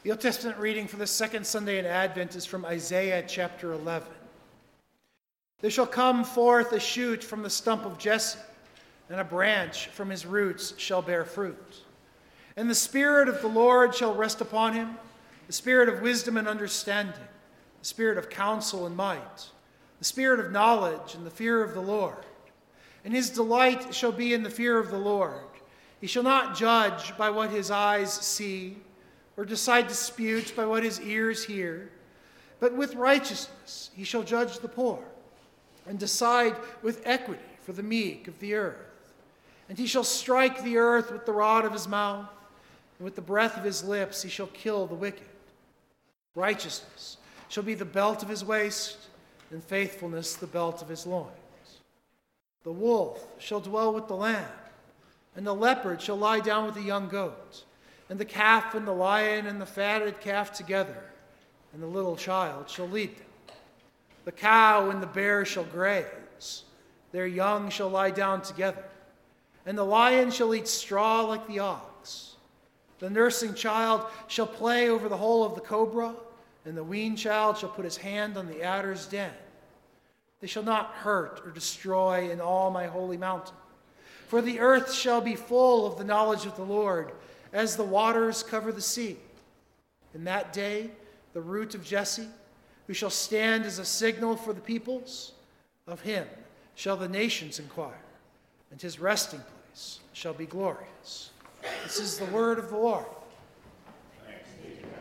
The Old Testament reading for the second Sunday in Advent is from Isaiah chapter 11. There shall come forth a shoot from the stump of Jesse, and a branch from his roots shall bear fruit. And the Spirit of the Lord shall rest upon him, the Spirit of wisdom and understanding, the Spirit of counsel and might, the Spirit of knowledge and the fear of the Lord. And his delight shall be in the fear of the Lord. He shall not judge by what his eyes see, or decide disputes by what his ears hear, but with righteousness he shall judge the poor, and decide with equity for the meek of the earth. And he shall strike the earth with the rod of his mouth, and with the breath of his lips he shall kill the wicked. Righteousness shall be the belt of his waist, and faithfulness the belt of his loins. The wolf shall dwell with the lamb, and the leopard shall lie down with the young goat, and the calf and the lion and the fatted calf together, and the little child shall lead them. The cow and the bear shall graze, their young shall lie down together, and the lion shall eat straw like the ox. The nursing child shall play over the hole of the cobra, and the weaned child shall put his hand on the adder's den. They shall not hurt or destroy in all my holy mountain, for the earth shall be full of the knowledge of the Lord, as the waters cover the sea. In that day, the root of Jesse, who shall stand as a signal for the peoples, of him shall the nations inquire, and his resting place shall be glorious. This is the word of the Lord. Thanks be to God.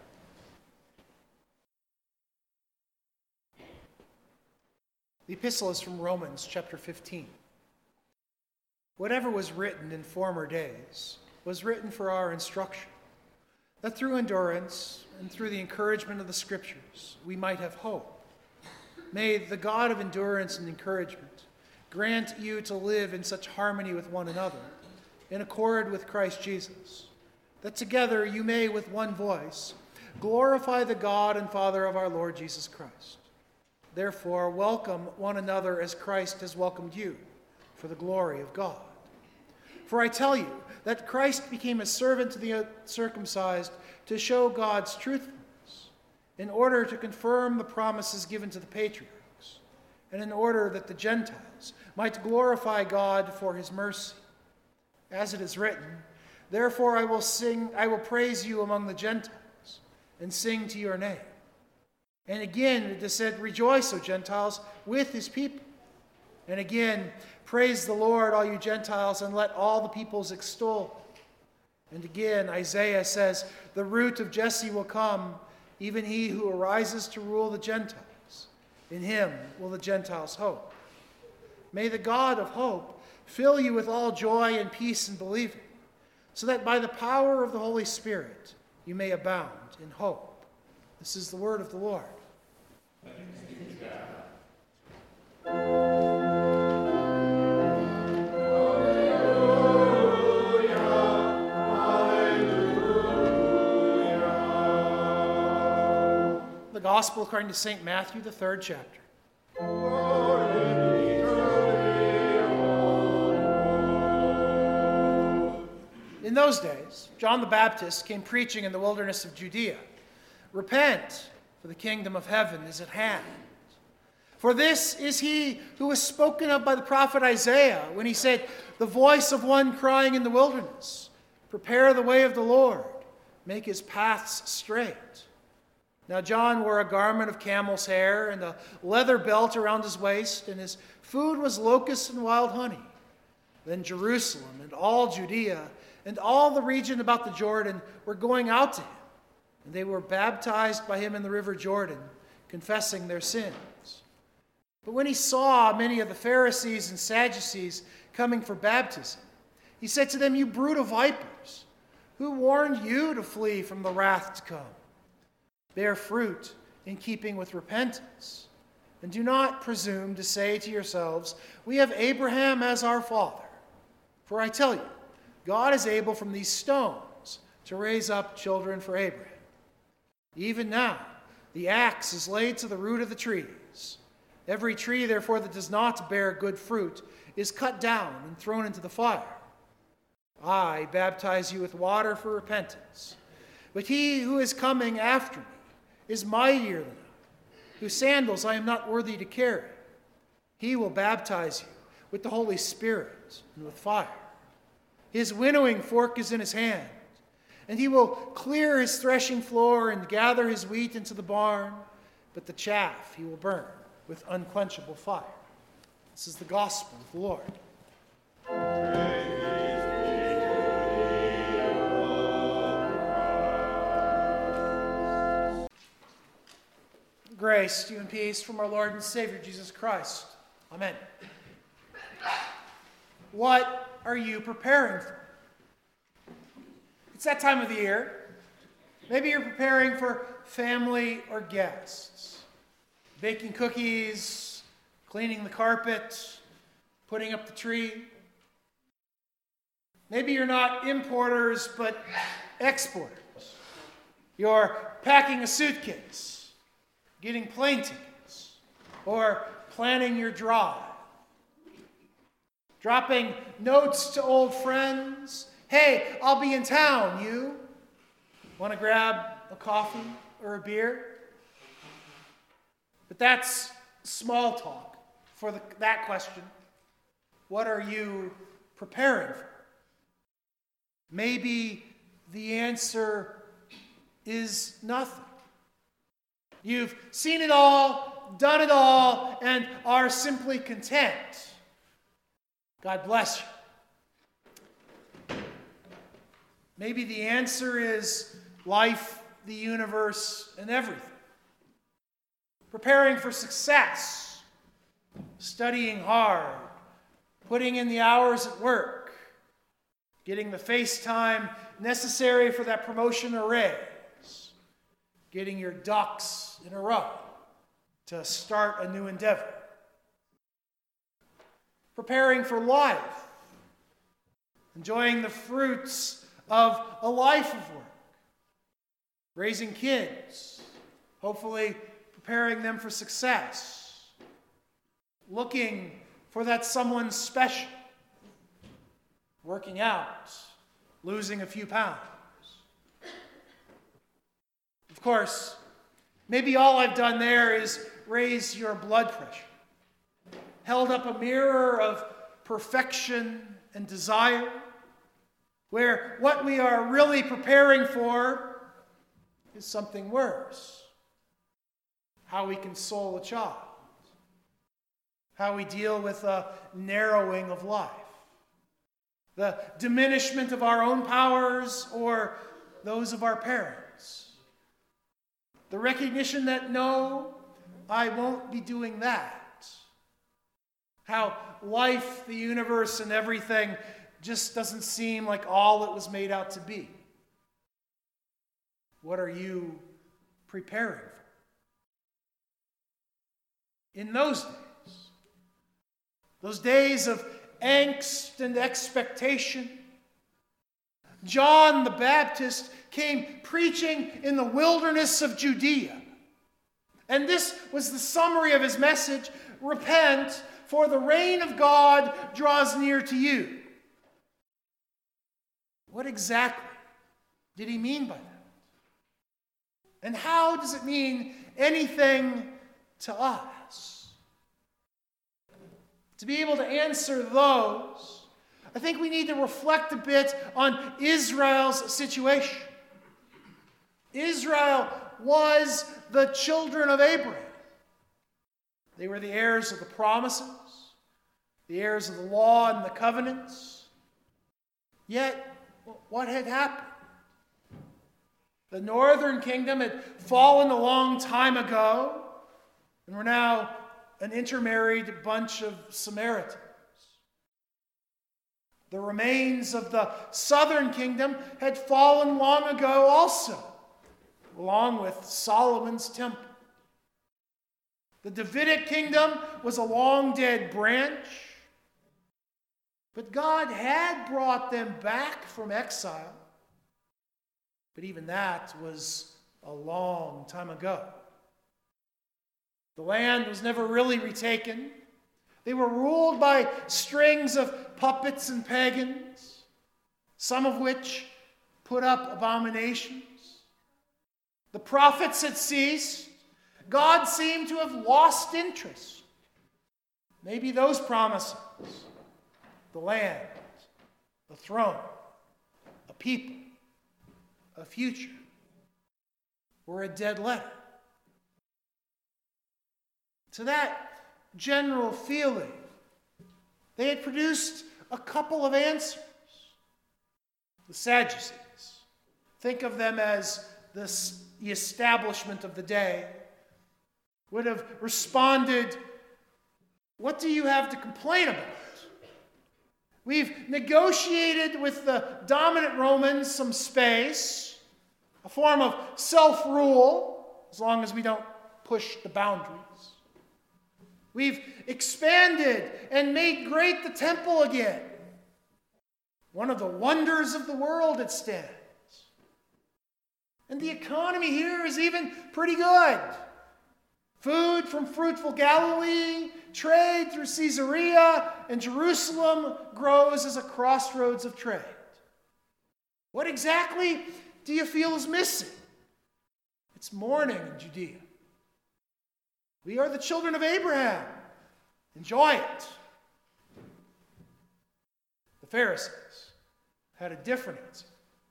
The epistle is from Romans chapter 15. Whatever was written in former days was written for our instruction, that through endurance and through the encouragement of the Scriptures we might have hope. May the God of endurance and encouragement grant you to live in such harmony with one another, in accord with Christ Jesus, that together you may with one voice glorify the God and Father of our Lord Jesus Christ. Therefore, welcome one another as Christ has welcomed you, for the glory of God. For I tell you that Christ became a servant to the uncircumcised to show God's truthfulness, in order to confirm the promises given to the patriarchs, and in order that the Gentiles might glorify God for his mercy. As it is written, therefore I will praise you among the Gentiles, and sing to your name. And again it is said, rejoice, O Gentiles, with his people. And again, praise the Lord, all you Gentiles, and let all the peoples extol. And again, Isaiah says, the root of Jesse will come, even he who arises to rule the Gentiles. In him will the Gentiles hope. May the God of hope fill you with all joy and peace in believing, so that by the power of the Holy Spirit you may abound in hope. This is the word of the Lord. Thanks be to God. The Gospel according to St. Matthew, the 3rd chapter. In those days, John the Baptist came preaching in the wilderness of Judea, repent, for the kingdom of heaven is at hand. For this is he who was spoken of by the prophet Isaiah when he said, the voice of one crying in the wilderness, prepare the way of the Lord, make his paths straight. Now John wore a garment of camel's hair and a leather belt around his waist, and his food was locusts and wild honey. Then Jerusalem and all Judea and all the region about the Jordan were going out to him, and they were baptized by him in the river Jordan, confessing their sins. But when he saw many of the Pharisees and Sadducees coming for baptism, he said to them, you brood of vipers, who warned you to flee from the wrath to come? Bear fruit in keeping with repentance, and do not presume to say to yourselves, we have Abraham as our father. For I tell you, God is able from these stones to raise up children for Abraham. Even now, the axe is laid to the root of the trees. Every tree, therefore, that does not bear good fruit is cut down and thrown into the fire. I baptize you with water for repentance. But he who is coming after me is mightier than I, whose sandals I am not worthy to carry. He will baptize you with the Holy Spirit and with fire. His winnowing fork is in his hand, and he will clear his threshing floor and gather his wheat into the barn, but the chaff he will burn with unquenchable fire. This is the gospel of the Lord. Grace to you and peace from our Lord and Savior Jesus Christ. Amen. What are you preparing for? It's that time of the year. Maybe you're preparing for family or guests. Baking cookies, cleaning the carpet, putting up the tree. Maybe you're not importers, but exporters. You're packing a suitcase, getting plane tickets, or planning your drive. Dropping notes to old friends. Hey, I'll be in town, you? Want to grab a coffee or a beer? But that's small talk for that question. What are you preparing for? Maybe the answer is nothing. You've seen it all, done it all, and are simply content. God bless you. Maybe the answer is life, the universe, and everything. Preparing for success, studying hard, putting in the hours at work, getting the face time necessary for that promotion or raise, getting your ducks in a row to start a new endeavor. Preparing for life, enjoying the fruits of a life of work, raising kids, hopefully preparing them for success, looking for that someone special, working out, losing a few pounds. Of course, maybe all I've done there is raise your blood pressure, held up a mirror of perfection and desire, where what we are really preparing for is something worse. How we console a child, how we deal with a narrowing of life, the diminishment of our own powers or those of our parents, the recognition that no, I won't be doing that. How life, the universe, and everything just doesn't seem like all it was made out to be. What are you preparing for? In those days of angst and expectation, John the Baptist came preaching in the wilderness of Judea. And this was the summary of his message: repent, for the reign of God draws near to you. What exactly did he mean by that? And how does it mean anything to us? To be able to answer those, I think we need to reflect a bit on Israel's situation. Israel was the children of Abraham. They were the heirs of the promises, the heirs of the law and the covenants. Yet, what had happened? The northern kingdom had fallen a long time ago, and were now an intermarried bunch of Samaritans. The remains of the southern kingdom had fallen long ago also, along with Solomon's temple. The Davidic kingdom was a long dead branch, but God had brought them back from exile. But even that was a long time ago. The land was never really retaken. They were ruled by strings of puppets and pagans, some of which put up abominations. The prophets had ceased. God seemed to have lost interest. Maybe those promises, the land, the throne, a people, a future, were a dead letter. To that general feeling, they had produced a couple of answers. The Sadducees, think of them as the establishment of the day, would have responded, "What do you have to complain about? We've negotiated with the dominant Romans some space, a form of self-rule, as long as we don't push the boundaries. We've expanded and made great the temple again. One of the wonders of the world it stands. And the economy here is even pretty good. Food from fruitful Galilee, trade through Caesarea, and Jerusalem grows as a crossroads of trade. What exactly do you feel is missing? It's morning in Judea. We are the children of Abraham. Enjoy it." The Pharisees had a different answer.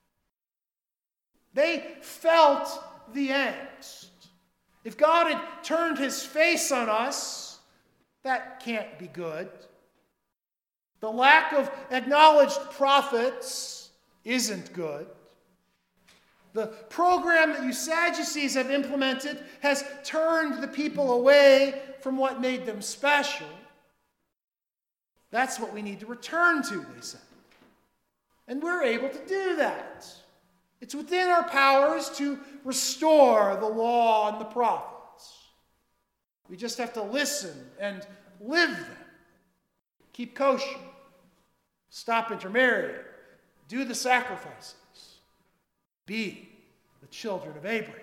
They felt the angst. If God had turned his face on us, that can't be good. The lack of acknowledged prophets isn't good. The program that you Sadducees have implemented has turned the people away from what made them special. That's what we need to return to, they said. And we're able to do that. It's within our powers to restore the law and the prophets. We just have to listen and live them. Keep kosher. Stop intermarrying. Do the sacrifices. Be the children of Abraham.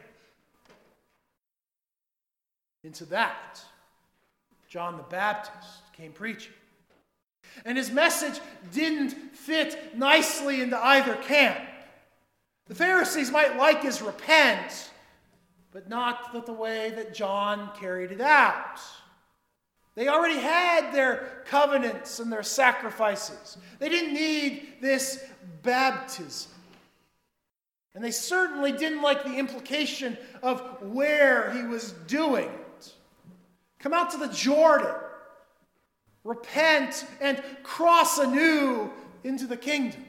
Into that, John the Baptist came preaching. And his message didn't fit nicely into either camp. The Pharisees might like his repent, but not the way that John carried it out. They already had their covenants and their sacrifices. They didn't need this baptism. And they certainly didn't like the implication of where he was doing it. Come out to the Jordan. Repent and cross anew into the kingdom.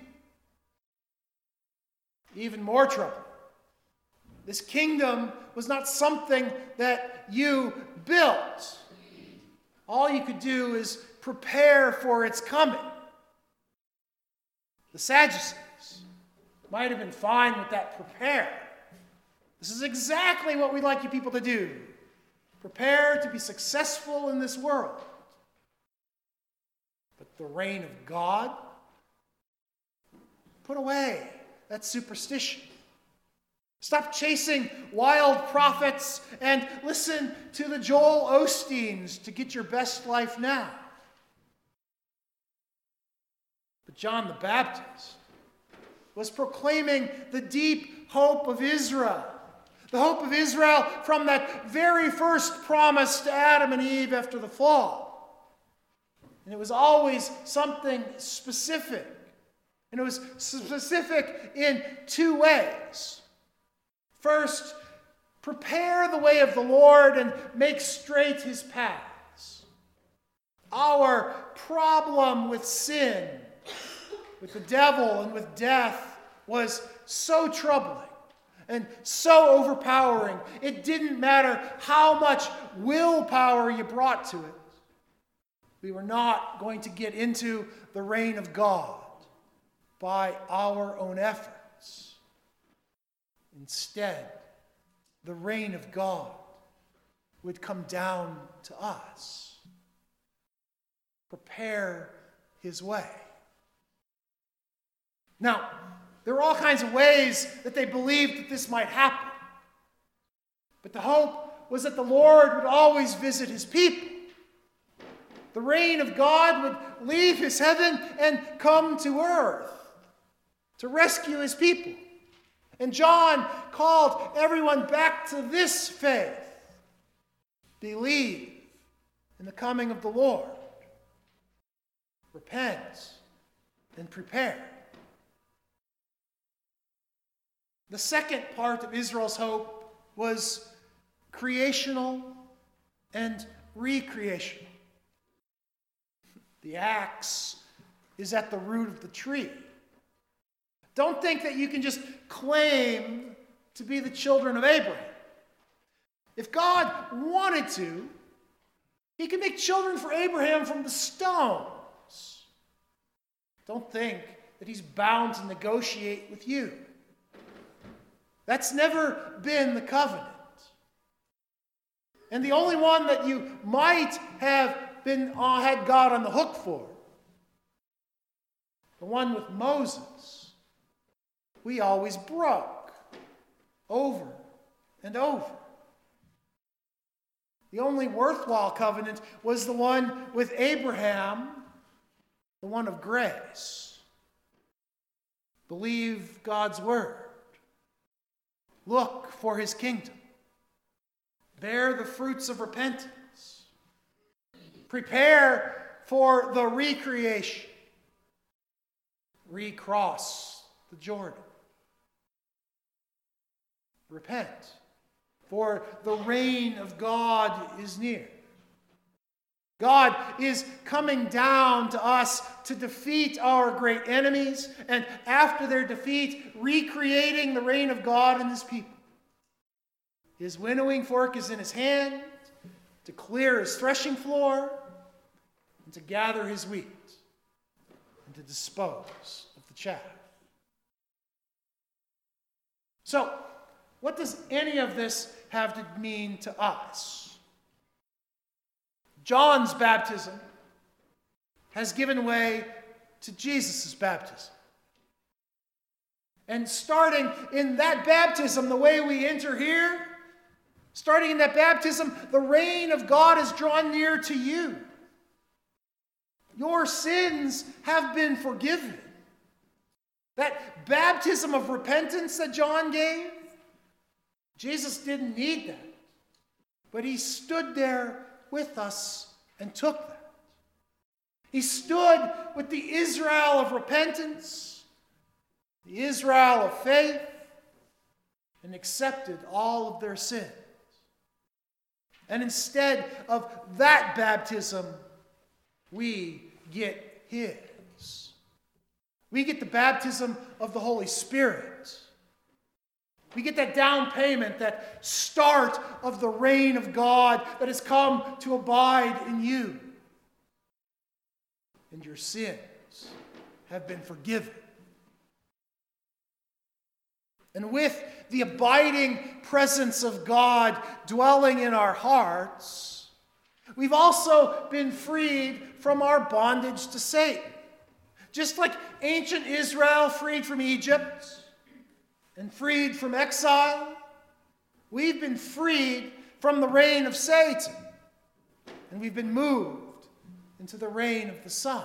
Even more trouble. This kingdom was not something that you built. All you could do is prepare for its coming. The Sadducees might have been fine with that prepare. This is exactly what we'd like you people to do. Prepare to be successful in this world. But the reign of God, put away that superstition. Stop chasing wild prophets and listen to the Joel Osteens to get your best life now. But John the Baptist was proclaiming the deep hope of Israel. The hope of Israel from that very first promise to Adam and Eve after the fall. And it was always something specific. And it was specific in two ways. First, prepare the way of the Lord and make straight his paths. Our problem with sin, with the devil and with death, was so troubling and so overpowering. It didn't matter how much willpower you brought to it. We were not going to get into the reign of God by our own efforts. Instead, the reign of God would come down to us. Prepare his way. Now, there were all kinds of ways that they believed that this might happen. But the hope was that the Lord would always visit his people. The reign of God would leave his heaven and come to earth to rescue his people And John called everyone back to this faith. Believe in the coming of the Lord. Repent and prepare. The second part of Israel's hope was creational and recreational. The axe is at the root of the tree. Don't think that you can just claim to be the children of Abraham. If God wanted to, he could make children for Abraham from the stones. Don't think that he's bound to negotiate with you. That's never been the covenant. And the only one that you might have had God on the hook for, the one with Moses, we always broke over and over. The only worthwhile covenant was the one with Abraham, the one of grace. Believe God's word. Look for his kingdom. Bear the fruits of repentance. Prepare for the recreation. Recross the Jordan. Repent, for the reign of God is near. God is coming down to us to defeat our great enemies, and after their defeat, recreating the reign of God in his people. His winnowing fork is in his hand to clear his threshing floor and to gather his wheat and to dispose of the chaff. So, what does any of this have to mean to us? John's baptism has given way to Jesus' baptism. And starting in that baptism, the way we enter here, starting in that baptism, the reign of God is drawn near to you. Your sins have been forgiven. That baptism of repentance that John gave, Jesus didn't need that. But he stood there with us and took that. He stood with the Israel of repentance, the Israel of faith, and accepted all of their sins. And instead of that baptism, we get his. We get the baptism of the Holy Spirit. We get that down payment, that start of the reign of God that has come to abide in you. And your sins have been forgiven. And with the abiding presence of God dwelling in our hearts, we've also been freed from our bondage to Satan. Just like ancient Israel freed from Egypt and freed from exile, we've been freed from the reign of Satan, and we've been moved into the reign of the Son.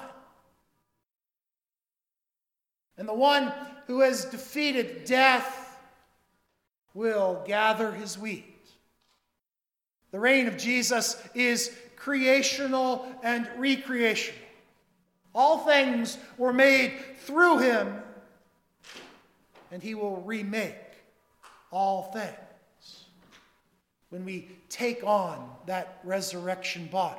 And the one who has defeated death will gather his wheat. The reign of Jesus is creational and recreational. All things were made through him, and he will remake all things when we take on that resurrection body.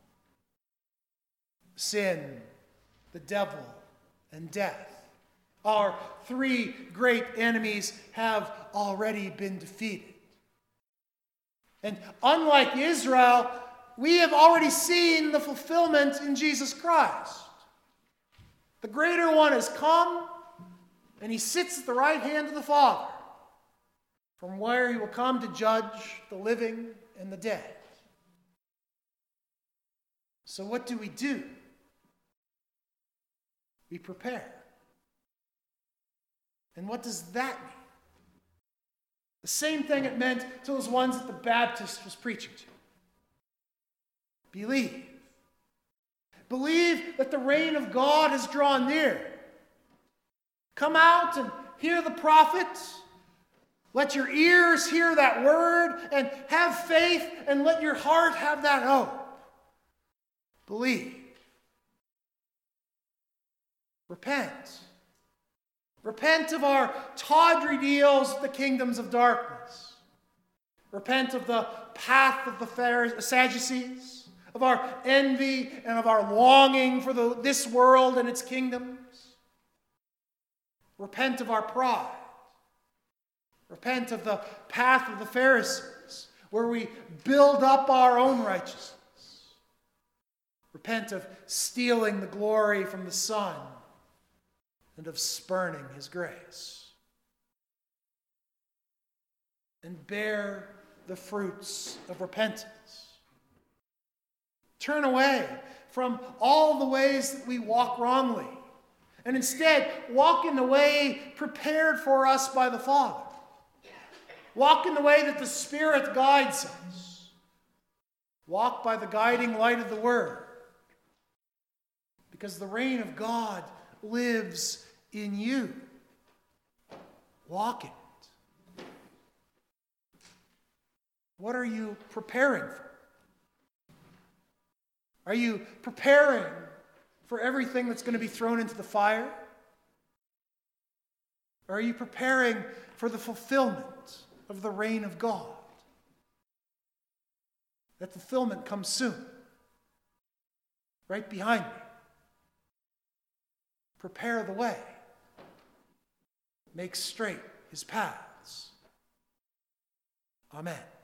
Sin, the devil, and death, our three great enemies, have already been defeated. And unlike Israel, we have already seen the fulfillment in Jesus Christ. The greater one has come, and he sits at the right hand of the Father, from where he will come to judge the living and the dead. So what do? We prepare. And what does that mean? The same thing it meant to those ones that the Baptist was preaching to. Believe. Believe that the reign of God has drawn near. Come out and hear the prophets. Let your ears hear that word and have faith, and let your heart have that hope. Believe. Repent. Repent of our tawdry deals with the kingdoms of darkness. Repent of the path of the Sadducees, of our envy and of our longing for this world and its kingdoms. Repent of our pride. Repent of the path of the Pharisees, where we build up our own righteousness. Repent of stealing the glory from the Son and of spurning his grace. And bear the fruits of repentance. Turn away from all the ways that we walk wrongly, and instead walk in the way prepared for us by the Father. Walk in the way that the Spirit guides us. Walk by the guiding light of the Word. Because the reign of God lives in you. Walk in it. What are you preparing for? Are you preparing for everything that's going to be thrown into the fire? Or are you preparing for the fulfillment of the reign of God? That fulfillment comes soon. Right behind me. Prepare the way. Make straight his paths. Amen.